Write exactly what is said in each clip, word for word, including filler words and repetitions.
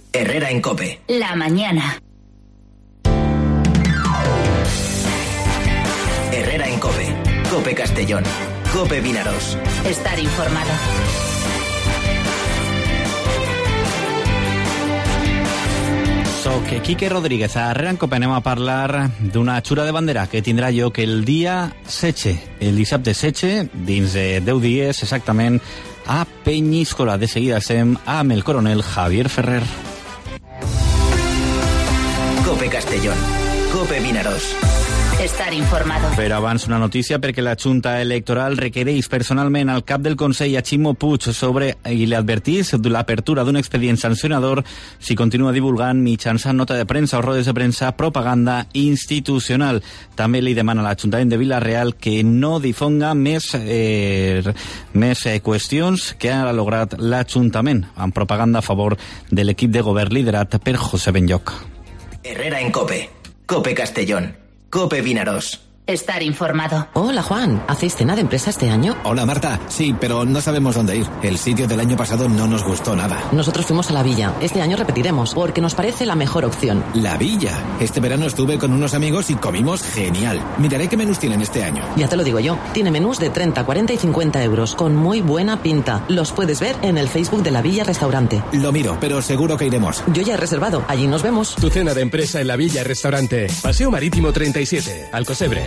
Herrera en COPE. La mañana. Herrera en COPE. COPE Castellón. COPE Vinaros. Estar informado. Soc Quique Rodríguez. A Herrera en COPE anem a parlar d'una xura de bandera que tindrà lloc el dia setze, el dissabte setze, dins de deu dies exactament, a Penyíscola. De seguida estem amb el coronel Javier Ferrer. COPE Castellón. COPE Vinaros. Estar informado. Però abans una notícia, perquè la Junta Electoral requereix personalment al cap del Consell, a Ximo Puig, sobre i li advertís de l'apertura d'un expedient sancionador si continua divulgant mitjançant nota de premsa o rodes de premsa propaganda institucional. També li demana a l'Ajuntament de Vila-real que no difonga més, eh, més eh, qüestions que ha lograt l'Ajuntament amb propaganda a favor de l'equip de govern liderat per José Benlloc. Herrera en COPE. COPE Castellón. COPE Vinaros. Estar informado. Hola, Juan. ¿Hacéis cena de empresa este año? Hola, Marta. Sí, pero no sabemos dónde ir. El sitio del año pasado no nos gustó nada. Nosotros fuimos a La Villa. Este año repetiremos, porque nos parece la mejor opción. La Villa. Este verano estuve con unos amigos y comimos genial. Miraré qué menús tienen este año. Ya te lo digo yo. Tiene menús de treinta, cuarenta y cincuenta euros, con muy buena pinta. Los puedes ver en el Facebook de La Villa Restaurante. Lo miro, pero seguro que iremos. Yo ya he reservado. Allí nos vemos. Tu cena de empresa en La Villa Restaurante. Paseo Marítimo treinta y siete, Alcosebre.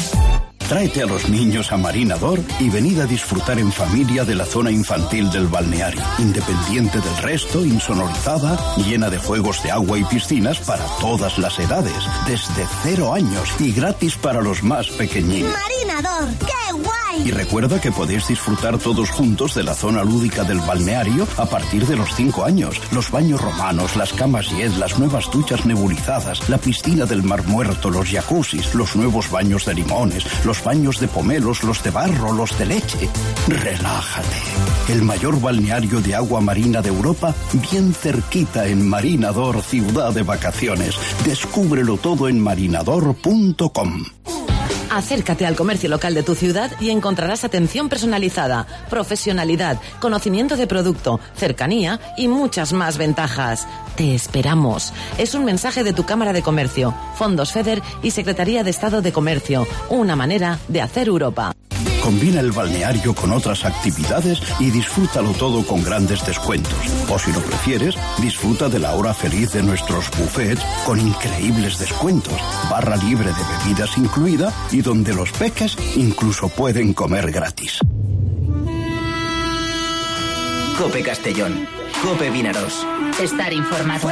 Tráete a los niños a Marinador y venid a disfrutar en familia de la zona infantil del balneario, independiente del resto, insonorizada, llena de juegos de agua y piscinas para todas las edades, desde cero años y gratis para los más pequeñines. Marinador, ¡qué guay! Y recuerda que podéis disfrutar todos juntos de la zona lúdica del balneario a partir de los cinco años. Los baños romanos, las camas jet, las nuevas duchas nebulizadas, la piscina del Mar Muerto, los jacuzzis, los nuevos baños de limones, los baños de pomelos, los de barro, los de leche. Relájate. El mayor balneario de agua marina de Europa, bien cerquita en Marinador, ciudad de vacaciones. Descúbrelo todo en marinador punto com. Acércate al comercio local de tu ciudad y encontrarás atención personalizada, profesionalidad, conocimiento de producto, cercanía y muchas más ventajas. Te esperamos. Es un mensaje de tu Cámara de Comercio, Fondos FEDER y Secretaría de Estado de Comercio. Una manera de hacer Europa. Combina el balneario con otras actividades y disfrútalo todo con grandes descuentos. O si lo prefieres, disfruta de la hora feliz de nuestros buffets con increíbles descuentos, barra libre de bebidas incluida y donde los peques incluso pueden comer gratis. COPE Castellón. COPE Vinaros. Estar informado.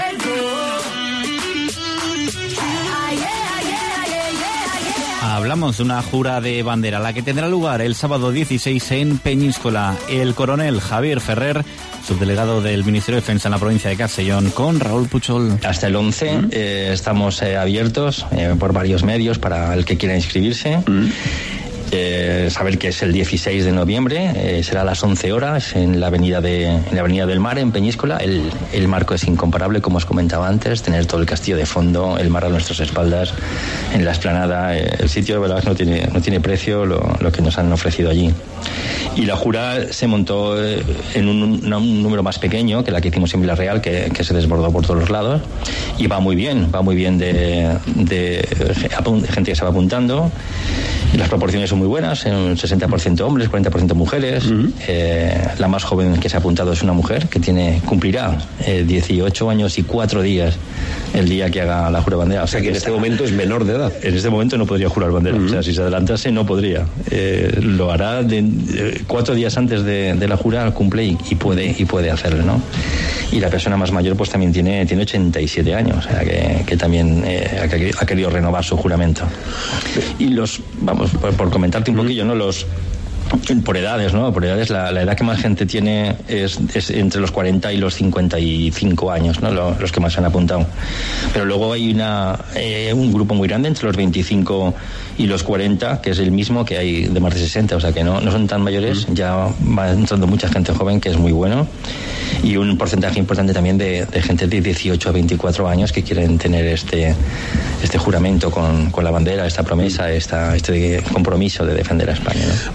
Hablamos de una jura de bandera, la que tendrá lugar el sábado dieciséis en Peñíscola. El coronel Javier Ferrer, subdelegado del Ministerio de Defensa en la provincia de Castellón, con Raúl Puchol. Hasta el once ¿Mm? eh, estamos eh, abiertos eh, por varios medios para el que quiera inscribirse. ¿Mm? Eh, saber que es el dieciséis de noviembre, eh, será a las once horas en la avenida de en la avenida del Mar, en Peñíscola. El, el marco es incomparable, como os comentaba antes, tener todo el castillo de fondo, el mar a nuestras espaldas, en la explanada. Eh, el sitio de verdad no tiene, no tiene precio lo, lo que nos han ofrecido allí. Y la jura se montó en un, un, un número más pequeño que la que hicimos en Vila-real, que, que se desbordó por todos los lados, y va muy bien, va muy bien de, de, de gente que se va apuntando. Las proporciones son muy buenas, un sesenta por ciento hombres, cuarenta por ciento mujeres. Uh-huh. eh, la más joven que se ha apuntado es una mujer que tiene cumplirá eh, dieciocho años y cuatro días el día que haga la jura bandera. O sea que en este momento es menor de edad. En este momento no podría jurar bandera. Uh-huh. O sea, si se adelantase no podría. Eh, lo hará de, de, cuatro días antes de, de la jura, cumple y, y puede y puede hacerlo, ¿no? Y la persona más mayor pues también tiene, tiene ochenta y siete años, o sea que, que también eh, ha, ha querido renovar su juramento. Y los, vamos, por, por comentarte un poquillo, ¿no? Los por edades, ¿no? Por edades, la, la edad que más gente tiene es, es entre los cuarenta y los cincuenta y cinco años, ¿no? Los, los que más se han apuntado. Pero luego hay una eh, un grupo muy grande entre los veinticinco y los cuarenta, que es el mismo que hay de más de sesenta, o sea que no, no son tan mayores, mm. ya va entrando mucha gente joven, que es muy bueno, y un porcentaje importante también de, de gente de dieciocho a veinticuatro años que quieren tener este este juramento con, con la bandera, esta promesa, esta, este compromiso de defender a España, ¿no? Se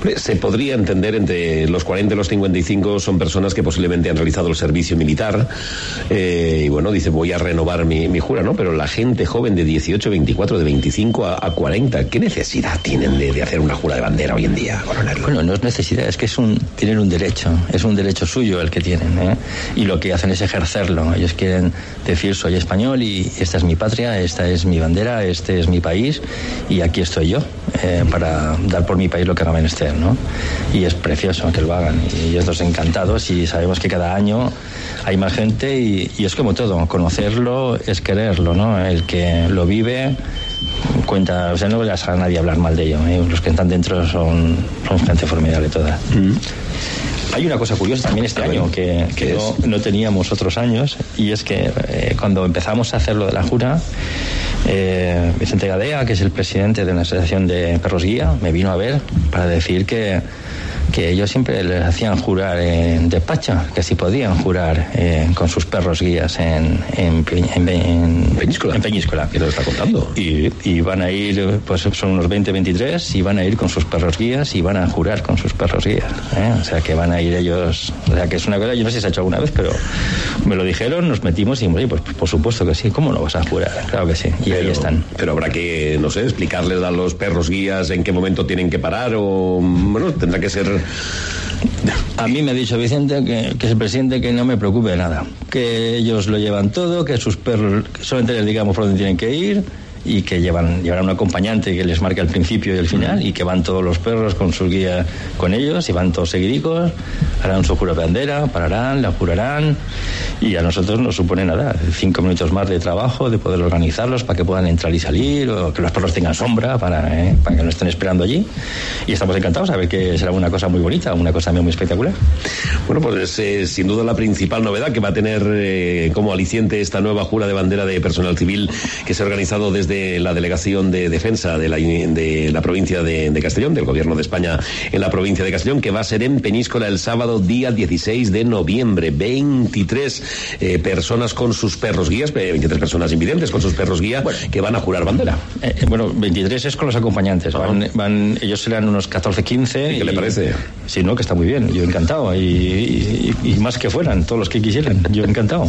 podría entender entre los cuarenta y los cincuenta y cinco son personas que posiblemente han realizado el servicio militar eh, y bueno, dice voy a renovar mi, mi jura, ¿no? Pero la gente joven de dieciocho, veinticuatro, de veinticinco a, a cuarenta, ¿qué necesidad tienen de, de hacer una jura de bandera hoy en día, coronel? Bueno, no es necesidad, es que es un, tienen un derecho, es un derecho suyo el que tienen, ¿eh? Y lo que hacen es ejercerlo. Ellos quieren decir soy español y esta es mi patria, esta es mi bandera, este es mi país y aquí estoy yo eh, para dar por mi país lo que haga menester, ¿no? Y es precioso que lo hagan y estos encantados y sabemos que cada año hay más gente y, y es como todo, conocerlo es quererlo, ¿no? El que lo vive cuenta, o sea, no les a nadie hablar mal de ello, ¿eh? Los que están dentro son, son gente formidable toda. Mm. Hay una cosa curiosa también este año que, que no, no teníamos otros años y es que eh, cuando empezamos a hacer lo de la jura, eh, Vicente Gadea, que es el presidente de una asociación de perros guía, me vino a ver para decir que que ellos siempre les hacían jurar en despacha, que si podían jurar eh, con sus perros guías en, en, en, en Peñíscola. En Peñíscola. ¿Qué nos está contando? Y, y van a ir, pues son unos veinte, veintitrés, y van a ir con sus perros guías y van a jurar con sus perros guías. ¿eh? O sea, que van a ir ellos, o sea, que es una cosa, yo no sé si se ha hecho alguna vez, pero me lo dijeron, nos metimos y, pues por supuesto que sí, ¿cómo no vas a jurar? Claro que sí, y pero, ahí están. Pero habrá que, no sé, explicarles a los perros guías en qué momento tienen que parar o, bueno, tendrá que ser... A mí me ha dicho Vicente que, que es el presidente que no me preocupe de nada, que ellos lo llevan todo, que sus perros solamente les digamos por dónde tienen que ir y que llevan llevarán un acompañante que les marque el principio y el final y que van todos los perros con su guía con ellos y van todos seguidicos, harán su jura de bandera, pararán, la jurarán y a nosotros nos supone nada, cinco minutos más de trabajo, de poder organizarlos para que puedan entrar y salir o que los perros tengan sombra para, eh, para que no estén esperando allí y estamos encantados a ver que será una cosa muy bonita, una cosa muy espectacular. Bueno, pues es eh, sin duda la principal novedad que va a tener eh, como aliciente esta nueva jura de bandera de personal civil que se ha organizado desde la Delegación de Defensa de la, de la provincia de, de Castellón, del Gobierno de España en la provincia de Castellón, que va a ser en Peñíscola el sábado día dieciséis de noviembre. veintitrés eh, personas con sus perros guías, veintitrés personas invidentes con sus perros guía, bueno, que van a jurar bandera. Eh, bueno, veintitrés es con los acompañantes. Van, van, ellos serán unos catorce, quince. ¿Y qué y, le parece? Sí, no, que está muy bien. Yo encantado. Y, y, y más que fueran, todos los que quisieran. Yo encantado.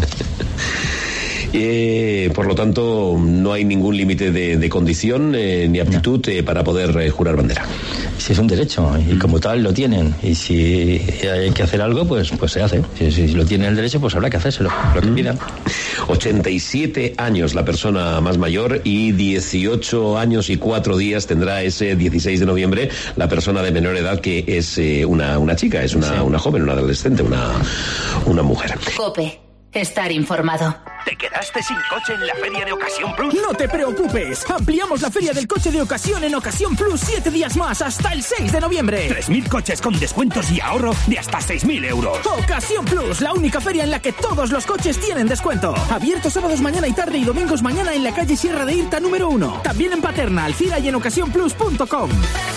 Eh, por lo tanto, no hay ningún límite de, de condición eh, ni aptitud eh, para poder eh, jurar bandera. Si es un derecho y mm. como tal lo tienen y si hay que hacer algo, pues pues se hace. Si, si lo tienen el derecho, pues habrá que hacérselo, lo que mm. pidan. ochenta y siete años la persona más mayor y dieciocho años y cuatro días tendrá ese dieciséis de noviembre la persona de menor edad que es eh, una, una chica, es una, sí. una joven, una adolescente, una, una mujer. COPE. Estar informado. ¿Te quedaste sin coche en la Feria de Ocasión Plus? No te preocupes. Ampliamos la Feria del Coche de Ocasión en Ocasión Plus siete días más hasta el seis de noviembre. tres mil coches con descuentos y ahorro de hasta seis mil euros. Ocasión Plus, la única feria en la que todos los coches tienen descuento. Abierto sábados mañana y tarde y domingos mañana en la calle Sierra de Irta número uno. También en Paterna, Alcira y en ocasión plus punto com.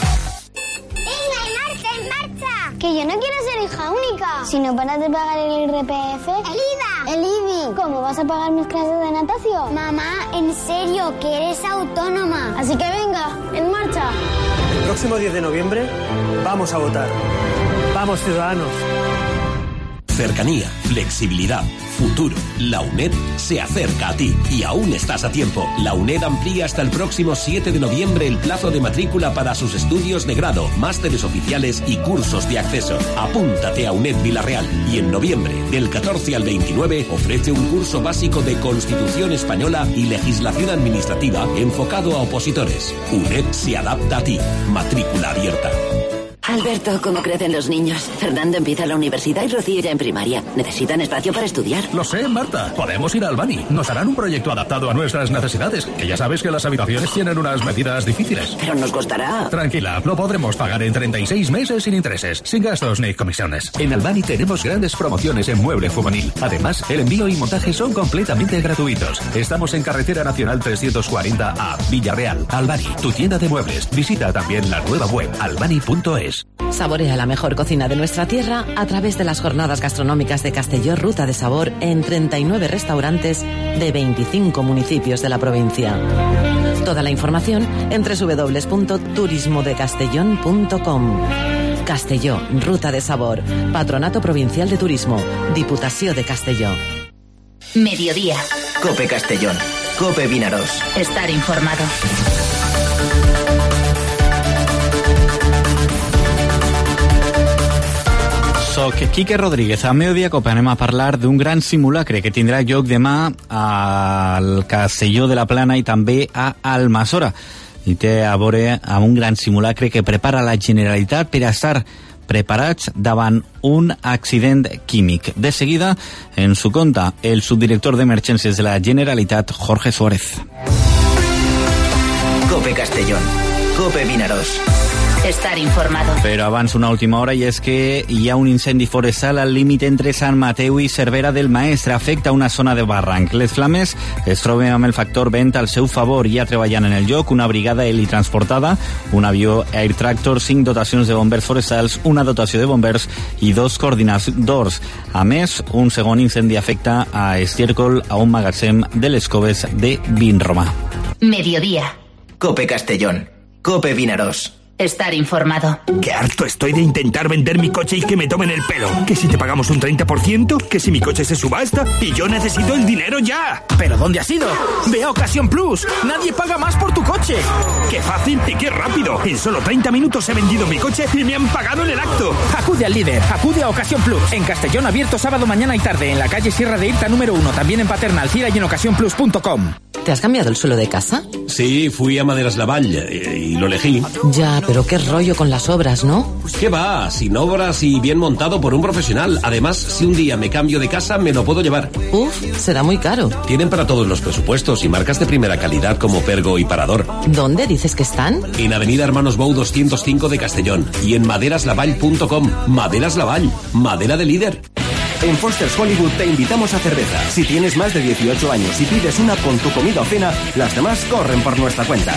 Que yo no quiero ser hija única. Si no paras de pagar el I R P F... ¡El I V A! ¡El I B I! ¿Cómo vas a pagar mis clases de natación? Mamá, en serio, que eres autónoma. Así que venga, en marcha. El próximo diez de noviembre vamos a votar. Vamos, ciudadanos. Cercanía, flexibilidad, futuro. La UNED se acerca a ti y aún estás a tiempo. La UNED amplía hasta el próximo siete de noviembre el plazo de matrícula para sus estudios de grado, másteres oficiales y cursos de acceso. Apúntate a UNED Villarreal y en noviembre, del catorce al veintinueve, ofrece un curso básico de Constitución Española y Legislación Administrativa enfocado a opositores. UNED se adapta a ti. Matrícula abierta. Alberto, ¿cómo crecen los niños? Fernando empieza la universidad y Rocío ya en primaria. Necesitan espacio para estudiar. Lo sé, Marta. Podemos ir a Albany. Nos harán un proyecto adaptado a nuestras necesidades. Que ya sabes que las habitaciones tienen unas medidas difíciles. Pero nos costará. Tranquila, lo podremos pagar en treinta y seis meses sin intereses, sin gastos ni comisiones. En Albany tenemos grandes promociones en mueble juvenil. Además, el envío y montaje son completamente gratuitos. Estamos en Carretera Nacional trescientos cuarenta A, Villarreal, Albany, tu tienda de muebles. Visita también la nueva web albany punto es. Saborea la mejor cocina de nuestra tierra a través de las jornadas gastronómicas de Castelló Ruta de Sabor en treinta y nueve restaurantes de veinticinco municipios de la provincia. Toda la información en doble u doble u doble u punto turismo de castellón punto com. Castelló, ruta de sabor. Patronato Provincial de Turismo. Diputació de Castelló. Mediodía. Cope Castellón. Cope Vinaròs. Estar informado. Soc Quique Rodríguez. A Mediodía Cope anem a parlar d'un gran simulacre que tindrà lloc demà al Castelló de la Plana i també a Almassora. I té a veure amb un gran simulacre que prepara la Generalitat per a estar preparats davant un accident químic. De seguida ens ho conta el subdirector d'Emergències de la Generalitat, Jorge Suárez. Cope Castellón. Cope Vinaròs. Estar informado. Però abans una última hora, i és que hi ha un incendi forestal al límit entre Sant Mateu i Cervera del Maestre. Afecta una zona de barranc. Les flames es troben amb el factor vent al seu favor. Hi ha treballant en el lloc una brigada helitransportada, un avió Air Tractor, cinc dotacions de bombers forestals, una dotació de bombers i dos coordinadors. A més, un segon incendi afecta a estiércol a un magatzem de les Coves de Vinromà. Mediodía. Cope Castellón. Cope Vinaròs. Estar informado. Qué harto estoy de intentar vender mi coche y que me tomen el pelo. Que si te pagamos un treinta por ciento, que si mi coche se subasta y yo necesito el dinero ya. ¿Pero dónde has ido? Ve a Ocasión Plus. Nadie paga más por tu coche. ¡Qué fácil y qué rápido! En solo treinta minutos he vendido mi coche y me han pagado en el acto. Acude al líder. Acude a Ocasión Plus. En Castellón, abierto sábado, mañana y tarde. En la calle Sierra de Irta número uno. También en Paterna, Alcira y en ocasión plus punto com. ¿Te has cambiado el suelo de casa? Sí, fui a Maderas Lavall y, y lo elegí. Ya, pero qué rollo con las obras, ¿no? ¿Qué va? Sin obras y bien montado por un profesional. Además, si un día me cambio de casa, me lo puedo llevar. Uf, será muy caro. Tienen para todos los presupuestos y marcas de primera calidad como Pergo y Parador. ¿Dónde dices que están? En Avenida Hermanos Bou doscientos cinco de Castellón y en maderas lavall punto com. Maderas Lavall, madera de líder. En Foster's Hollywood te invitamos a cerveza. Si tienes más de dieciocho años y pides una con tu comida o cena, las demás corren por nuestra cuenta.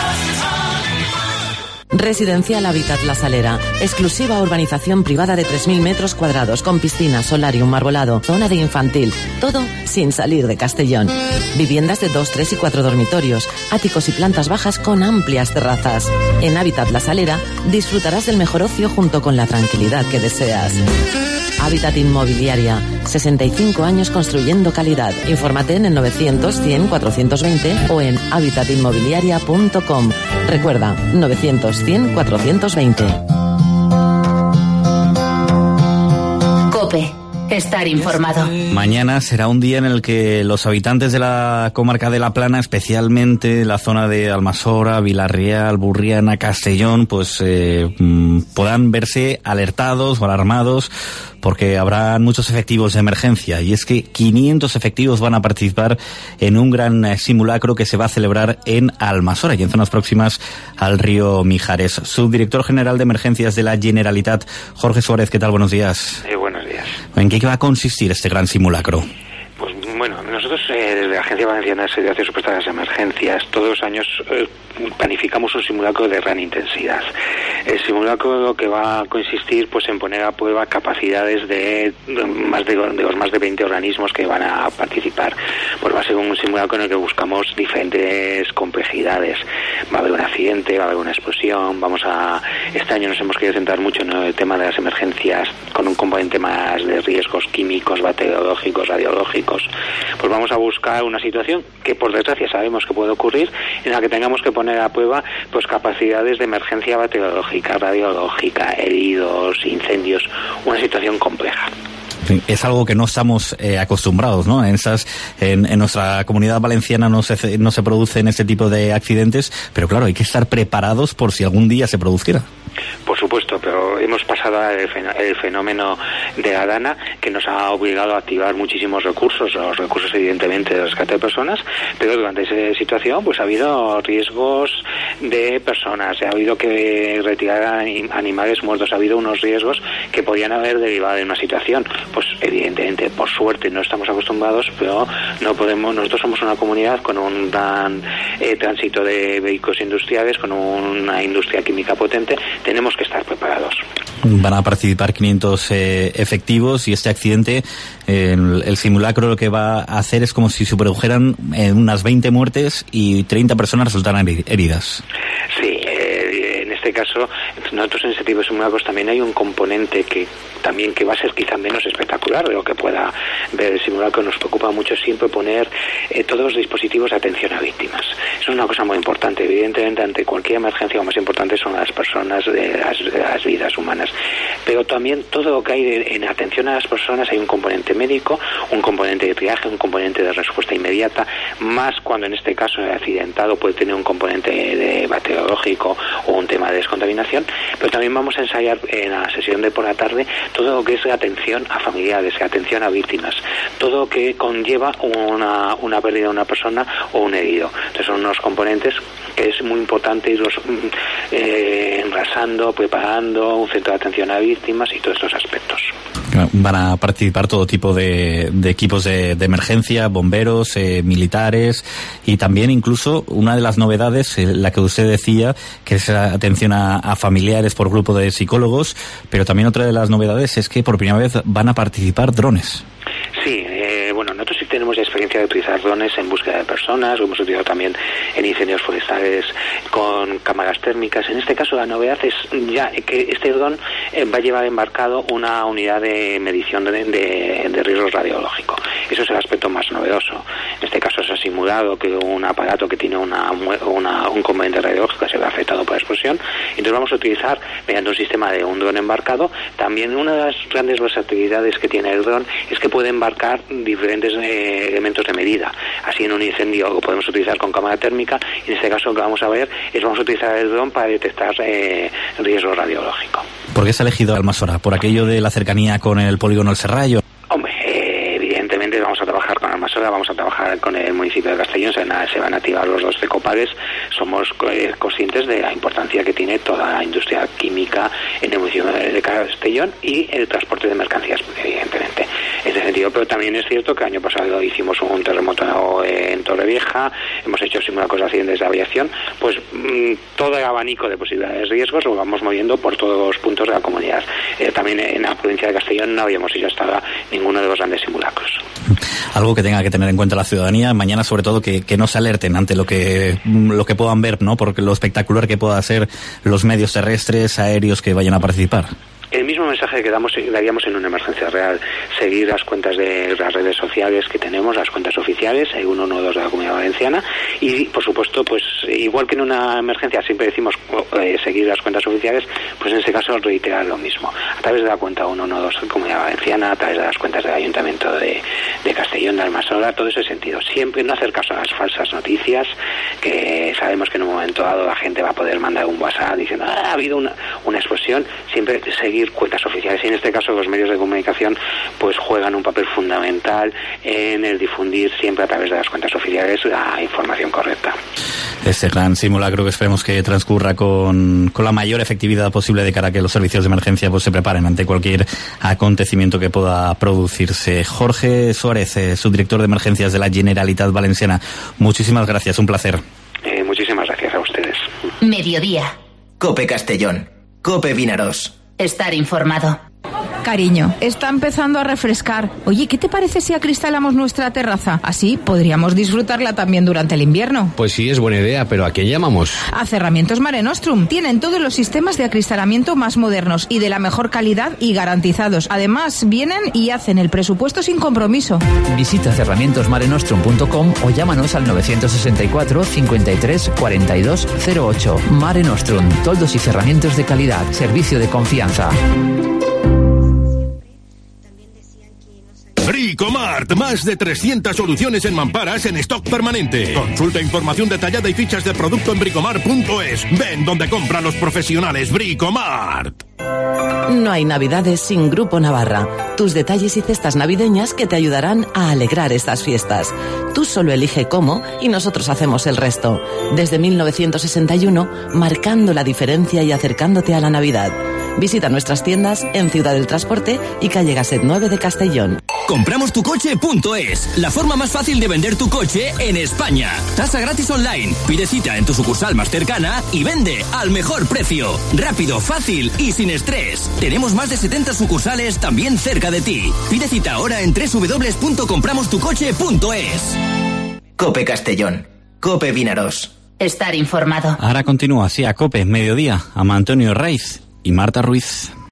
Residencial Hábitat La Salera. Exclusiva urbanización privada de tres mil metros cuadrados con piscina, solarium, arbolado, zona de infantil. Todo sin salir de Castellón. Viviendas de dos, tres y cuatro dormitorios, áticos y plantas bajas con amplias terrazas. En Hábitat La Salera disfrutarás del mejor ocio junto con la tranquilidad que deseas. Hábitat Inmobiliaria. sesenta y cinco años construyendo calidad. Infórmate en el novecientos, cien, cuatrocientos veinte o en hábitat inmobiliaria punto com. Recuerda, novecientos, cien, cuatrocientos veinte. Cope. Estar informado. Mañana será un día en el que los habitantes de la comarca de La Plana, especialmente la zona de Almassora, Vilarreal, Burriana, Castellón, pues eh, puedan verse alertados o alarmados porque habrá muchos efectivos de emergencia, y es que quinientos efectivos van a participar en un gran simulacro que se va a celebrar en Almassora y en zonas próximas al río Mijares. Subdirector General de Emergencias de la Generalitat, Jorge Suárez, ¿qué tal? Buenos días. Eh, buenos días. ¿En qué va a consistir este gran simulacro? Pues bueno, nosotros eh, desde la Agencia Valenciana de Servicios Superestado de las Emergencias todos los años eh, planificamos un simulacro de gran intensidad. El simulacro lo que va a consistir pues en poner a prueba capacidades de, de más de, de los más de veinte organismos que van a participar. Pues va a ser un simulacro en el que buscamos diferentes complejidades. Va a haber un accidente, va a haber una explosión, vamos a este año nos hemos querido centrar mucho en el tema de las emergencias con un componente más de riesgos químicos, bacteriológicos, radiológicos. Pues vamos a buscar una situación que por desgracia sabemos que puede ocurrir, en la que tengamos que poner a prueba pues capacidades de emergencia bacteriológica, radiológica, heridos, incendios, una situación compleja. Es algo que no estamos eh, acostumbrados, ¿no? En, esas, en, en nuestra comunidad valenciana no se, no se producen este tipo de accidentes, pero claro, hay que estar preparados por si algún día se produciera. Por supuesto, pero hemos pasado el fenómeno de la Dana, que nos ha obligado a activar muchísimos recursos, los recursos evidentemente de rescate de personas, pero durante esa situación pues ha habido riesgos de personas, ha habido que retirar animales muertos, ha habido unos riesgos que podían haber derivado de una situación. Pues evidentemente, por suerte no estamos acostumbrados, pero no podemos, nosotros somos una comunidad con un gran eh, tránsito de vehículos industriales, con una industria química potente, tenemos que estar preparados. Van a participar quinientos eh, efectivos y este accidente, eh, el, el simulacro lo que va a hacer es como si se produjeran eh, unas veinte muertes y treinta personas resultaran heridas. Sí, eh, en este caso, nosotros en este tipo de simulacros también hay un componente que también que va a ser quizá menos espectacular de lo que pueda ver el simulacro. Nos preocupa mucho siempre poner eh, todos los dispositivos de atención a víctimas. Eso es una cosa muy importante. Evidentemente, ante cualquier emergencia, lo más importante son las personas, de las, de las vidas humanas. Pero también todo lo que hay de, en atención a las personas, hay un componente médico, un componente de triaje, un componente de respuesta inmediata, más cuando en este caso el accidentado puede tener un componente de bacteriológico o un tema de descontaminación. Pero también vamos a ensayar en la sesión de por la tarde todo lo que es atención a familiares, atención a víctimas, todo lo que conlleva una, una pérdida de una persona o un herido. Entonces son unos componentes que es muy importante irlos eh, enrasando, preparando, un centro de atención a víctimas y todos estos aspectos. Van a participar todo tipo de, de equipos de, de emergencia, bomberos, eh, militares y también incluso una de las novedades, eh, la que usted decía, que es atención a, a familiares por grupo de psicólogos, pero también otra de las novedades es que por primera vez van a participar drones. Sí, eh, bueno, nosotros sí tenemos la experiencia de utilizar drones en búsqueda de personas, lo hemos utilizado también en incendios forestales con cámaras térmicas. En este caso la novedad es ya que este dron eh, va a llevar embarcado una unidad de medición de, de, de riesgo radiológico. Eso es el aspecto más novedoso. En este caso se ha simulado que un aparato que tiene una, una, un componente radiológico se ve afectado por la explosión. Entonces vamos a utilizar, mediante un sistema de un dron embarcado, también una de las grandes versatilidades que tiene el dron es que puede embarcar diferentes eh, elementos de medida. Así en un incendio lo podemos utilizar con cámara térmica y en este caso lo que vamos a ver es vamos a utilizar el dron para detectar eh, riesgo radiológico. ¿Por qué se ha elegido Almasora? ¿Por aquello de la cercanía con el polígono El Serrallo? Hombre, eh, evidentemente vamos a trabajar con Almasora, vamos a trabajar con el municipio de Castellón, se van a, se van a activar los dos Fecopades. Somos eh, conscientes de la importancia que tiene toda la industria química en el municipio de Castellón y el transporte de mercancías, evidentemente. En ese sentido, pero también es cierto que el año pasado hicimos un terremoto en Torrevieja, hemos hecho simulacros de accidentes de aviación, pues mmm, todo el abanico de posibilidades de riesgos lo vamos moviendo por todos los puntos de la comunidad. Eh, también en la provincia de Castellón no habíamos hecho hasta ahora ninguno de los grandes simulacros. Algo que tenga que tener en cuenta la ciudadanía, mañana sobre todo que, que no se alerten ante lo que lo que puedan ver, ¿no? Porque lo espectacular que pueda ser los medios terrestres, aéreos que vayan a participar. El mismo mensaje que damos, daríamos en una emergencia real, seguir las cuentas de las redes sociales que tenemos, las cuentas oficiales, el uno uno dos de la Comunidad Valenciana, y por supuesto, pues igual que en una emergencia siempre decimos eh, seguir las cuentas oficiales, pues en este caso reiterar lo mismo, a través de la cuenta uno uno dos de la Comunidad Valenciana, a través de las cuentas del Ayuntamiento de, de Castellón, de Almasora, todo ese sentido. Siempre no hacer caso a las falsas noticias, que sabemos que en un momento dado la gente va a poder mandar un WhatsApp diciendo, ah, ha habido una, una explosión, siempre seguir cuentas oficiales y en este caso los medios de comunicación pues juegan un papel fundamental en el difundir siempre a través de las cuentas oficiales la información correcta. Este gran simulacro que esperemos que transcurra con, con la mayor efectividad posible de cara a que los servicios de emergencia pues se preparen ante cualquier acontecimiento que pueda producirse. Jorge Suárez, eh, subdirector de emergencias de la Generalitat Valenciana, muchísimas gracias, un placer. Eh, muchísimas gracias a ustedes. Mediodía. COPE Castellón. COPE Vinarós. Estar informado. Cariño, está empezando a refrescar. Oye, ¿qué te parece si acristalamos nuestra terraza? Así podríamos disfrutarla también durante el invierno. Pues sí, es buena idea, pero ¿a qué llamamos? A Cerramientos Mare Nostrum. Tienen todos los sistemas de acristalamiento más modernos y de la mejor calidad y garantizados. Además, vienen y hacen el presupuesto sin compromiso. Visita cerramientos mare nostrum punto com o llámanos al novecientos sesenta y cuatro, cincuenta y tres, cuarenta y dos cero ocho. Mare Nostrum, toldos y cerramientos de calidad, servicio de confianza. Bricomart, más de trescientas soluciones en mamparas en stock permanente. Consulta información detallada y fichas de producto en bricomart punto es. Ven donde compran los profesionales. Bricomart. No hay navidades sin Grupo Navarra. Tus detalles y cestas navideñas que te ayudarán a alegrar estas fiestas. Tú solo elige cómo y nosotros hacemos el resto. Desde mil novecientos sesenta y uno, marcando la diferencia y acercándote a la Navidad. Visita nuestras tiendas en Ciudad del Transporte y calle Gasset nueve de Castellón. compramos tu coche punto es, la forma más fácil de vender tu coche en España. Tasa gratis online, pide cita en tu sucursal más cercana y vende al mejor precio. Rápido, fácil y sin estrés. Tenemos más de setenta sucursales también cerca de ti. Pide cita ahora en doble u doble u doble u punto compramos tu coche punto es. COPE Castellón. COPE Vinarós. Estar informado. Ahora continúa así a COPE, mediodía, a Antonio Raiz y Marta Ruiz.